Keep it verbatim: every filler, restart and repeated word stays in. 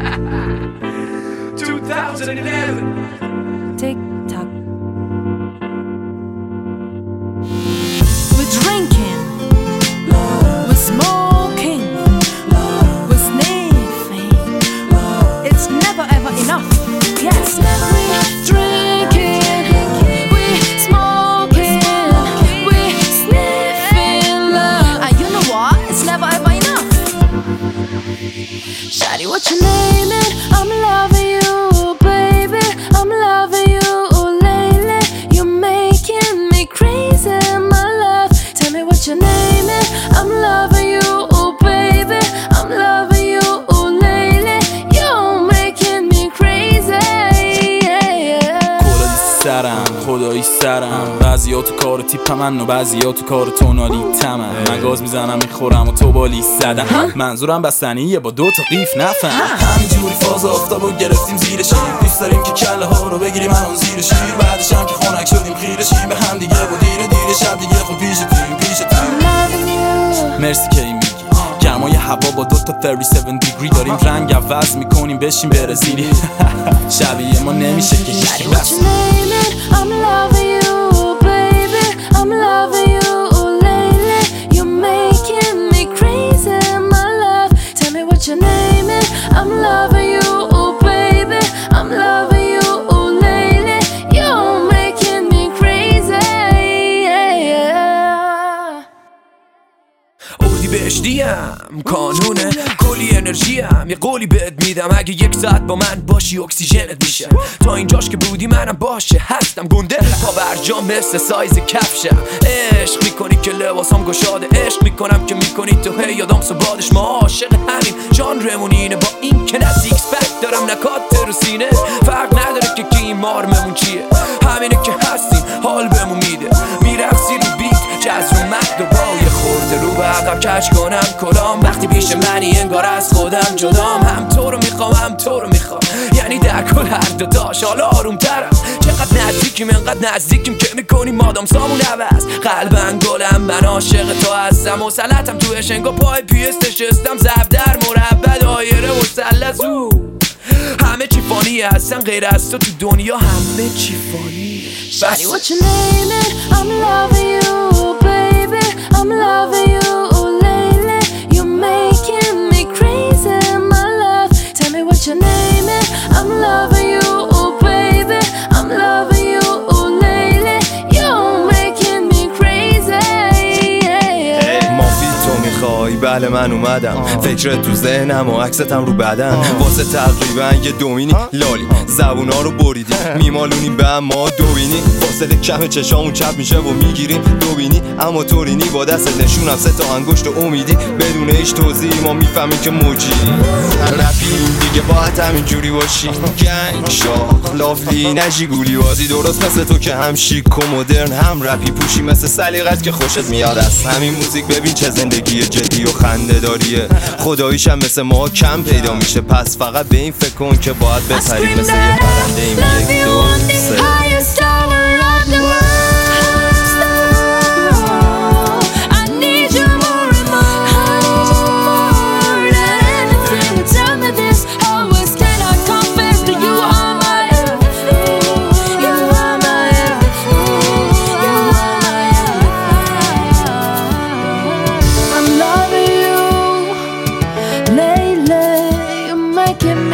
twenty eleven. Tick tock. We're drinking, we're smoking, we're sniffing. It's never ever enough. Yes, we're drinking, we're smoking, we're sniffing love. And you know what? It's never ever enough. Shawty, what you naming? I'm loving you, baby. I'm loving you lately. You're making me crazy, my love. Tell me what your name is. I'm loving you, baby. I'm loving you lately. You're making me crazy, yeah, yeah. کلا سرم خدایی سرم بعضیا تو کار تیپ من و بعضیا تو کار تونالی تمن من گاز میزنم میخورم و تو بالی زدم منظورم بستنیه با دو تا قیف نفهم همینجوری فاز آفتابو گرفتیم زیر شیر دوست داریم که کله ها رو بگیریم همون زیر شیر بعدش هم که خنک شدیم خیره شیم به هم دیگه و دیره دیره شب دیگه خب پیشتیم پیشتیم مرسی که این میگی گرمای هوا با دوتا سی و هفت دیگری داریم رنگ عوض میکنیم بشیم برزیلی شبیه ما نمیشه که یکی بس I'm loving you, baby. I'm loving you lately. You're making me crazy, my love. Tell me what your name is. I'm loving you, baby. I'm loving you lately. You're making me crazy, yeah, yeah. اردی بهشتیم کانونه کلی انرژیم یه قولی بهت میدم اگه یک ساعت با من باشی اکسیژنت میشه تا اینجاش که بودی منم باشه هستم گنده پا برجام مثل سایز کفشم عشق میکنی که لباسام گشاده عشق میکنم که میکنی تو هی یادم سبادش ما عاشق همین جانرمون اینه با این که نه سیکس پک دارم نه کات رو سینه فرق نداره که کی مارممون چیه همینه که هستیم حال بهمون میده میرقصی رو بیت جز رو مد و با یه خورده رو به عقب کج کنم کلام وقتی پیش منی انگار از خودم جدام هم تو رو میخوام هم تو رو میخوام یعنی در کل هر دو داش حالا آروم ترم چقدر نزدیکیم انقدر نزدیکیم که میکنیم مادام سامون عوض قلبم گلم من عاشق تو هستم مسلطم تو اشنگا پای پیست نشستم زب در مربع دایره مثلث همه چی فانیه هستن غیر از تو تو دنیا همه چی فانیه Shawty, what your name is? I'm loving you, baby. I'm loving you lately. You're making me crazy, my love. Tell me what your name is. I'm loving you, baby. I'm loving you lately. You're making me crazy, yeah, yeah. مافی تو میخوای بله من اومدم فکرت تو ذهنم و عکستم رو بدن واسه تقریبا یه دومینی لالی زبونا رو بریدی میمالونیم به اما دوبینی فاصله کم چشامون چپ میشه و میگیریم دوبینی اما تورینی با دست نشونم سه تا انگشت امیدی بدون هیچ توضیحی ما میفهمیم که موجی رپی دیگه باید همینجوری باشی گنگ شاخ لافلی نجی گولی بازی درست مثل تو که هم شیک و مدرن هم رپی پوشی مثل سلیقت که خوشت میاد از همین موزیک ببین چه زندگی جدی و خنده داریه خداییش هم مثل ما کم پیدا میشه پس فقط به این فکر کن که باید بپری مثل یه پرنده این یک دو سه Making